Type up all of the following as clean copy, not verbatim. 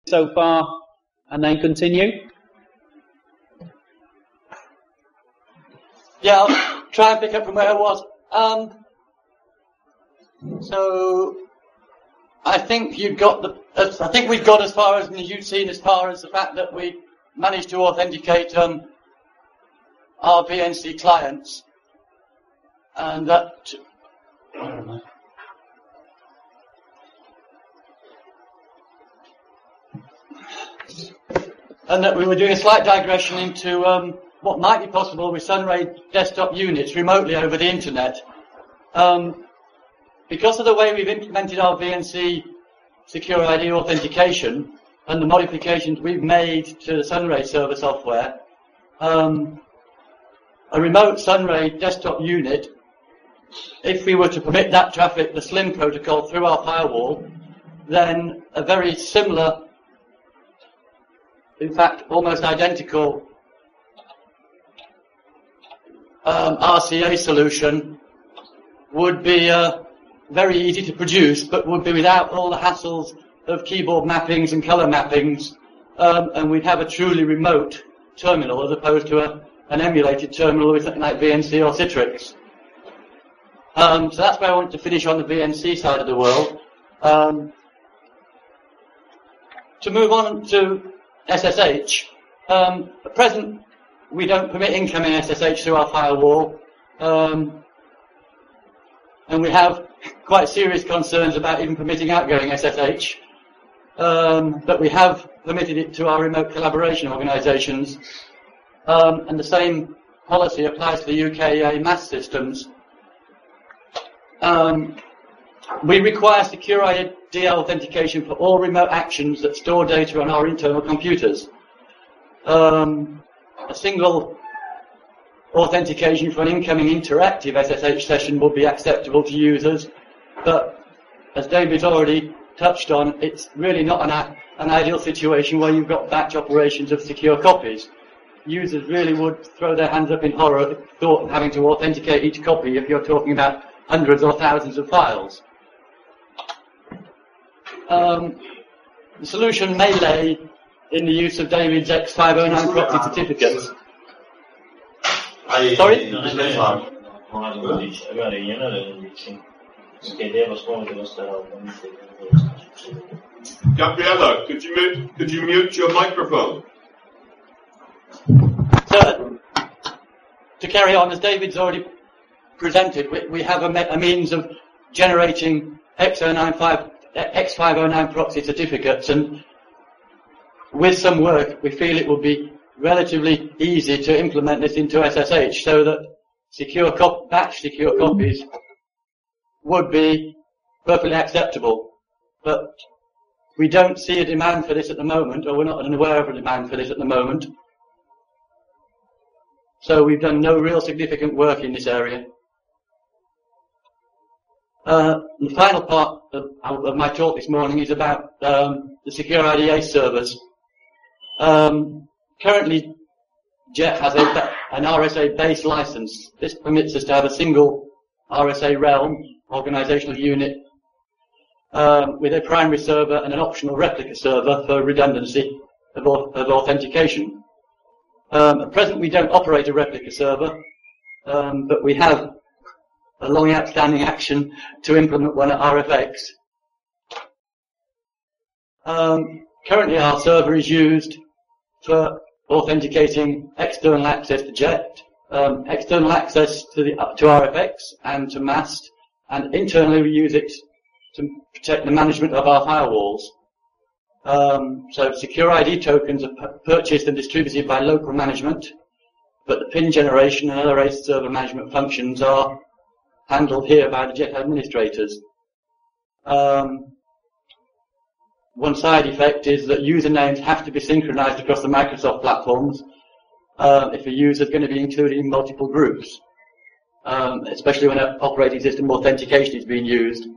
so far and then continue? Yeah, I'll try and pick up from where I was. So I think we've got as far as you've seen, as far as the fact that we managed to authenticate our VNC clients, and that we were doing a slight digression into what might be possible with Sunray desktop units remotely over the internet. Because of the way we've implemented our VNC Secure ID authentication and the modifications we've made to the Sunray server software, a remote Sunray desktop unit, if we were to permit that traffic, the SLIM protocol, through our firewall, then a very similar, in fact, almost identical RCA solution would be very easy to produce, but would be without all the hassles of keyboard mappings and color mappings, and we'd have a truly remote terminal as opposed to an emulated terminal with something like VNC or Citrix. So that's where I want to finish on the VNC side of the world. To move on to SSH, at present we don't permit incoming SSH through our firewall, and we have quite serious concerns about even permitting outgoing SSH, but we have permitted it to our remote collaboration organisations, and the same policy applies to the UKEA mass systems. We require secure ID authentication for all remote actions that store data on our internal computers. A single authentication for an incoming interactive SSH session will be acceptable to users, but as David's already touched on, it's really not an ideal situation where you've got batch operations of secure copies. Users really would throw their hands up in horror at the thought of having to authenticate each copy if you're talking about hundreds or thousands of files. The solution may lay in the use of David's X509 proxy certificates. Sorry? Gabriella, could you mute your microphone? So, to carry on, as David's already presented, we have a means of generating X509 proxy certificates, and with some work we feel it will be relatively easy to implement this into SSH so that batch secure copies would be perfectly acceptable. But we don't see a demand for this at the moment, or we're not aware of a demand for this at the moment. So we've done no real significant work in this area. The final part of my talk this morning is about the Secure IDA servers. Currently, JET has an RSA base license. This permits us to have a single RSA realm, organizational unit, with a primary server and an optional replica server for redundancy of authentication. At present, we don't operate a replica server, but we have a long outstanding action to implement one at RFX. Currently, our server is used for authenticating external access to JET, external access to RFX and to MAST, and internally we use it to protect the management of our firewalls. So secure ID tokens are purchased and distributed by local management, but the PIN generation and other ACE server management functions are handled here by the JET administrators. One side effect is that usernames have to be synchronized across the Microsoft platforms if a user is going to be included in multiple groups, especially when an operating system authentication is being used.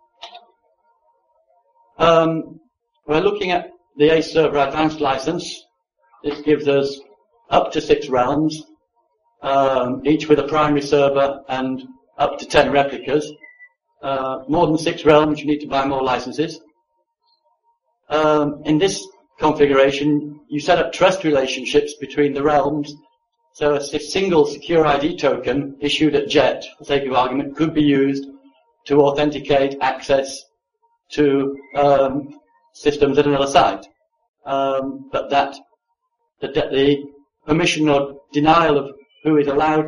We're looking at the ACE Server Advanced license. This gives us up to 6 realms, each with a primary server and up to 10 replicas. More than 6 realms, you need to buy more licenses. In this configuration, you set up trust relationships between the realms. So a single secure ID token issued at JET, for the sake of argument, could be used to authenticate access to systems at another site. But the permission or denial of who is allowed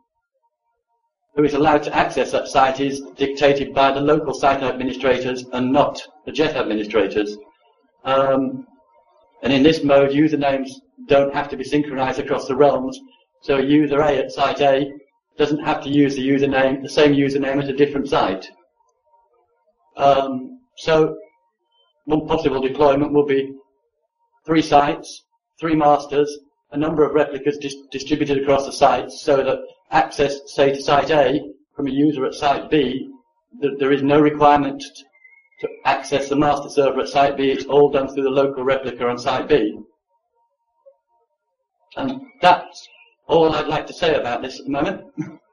to access that site is dictated by the local site administrators and not the JET administrators. And in this mode, usernames don't have to be synchronized across the realms. So user A at site A doesn't have to use the same username at a different site. So one possible deployment will be 3 sites, 3 masters, a number of replicas distributed across the sites so that access, say, to site A from a user at site B, there is no requirement to access the master server at site B. It's all done through the local replica on site B. And that's all I'd like to say about this at the moment.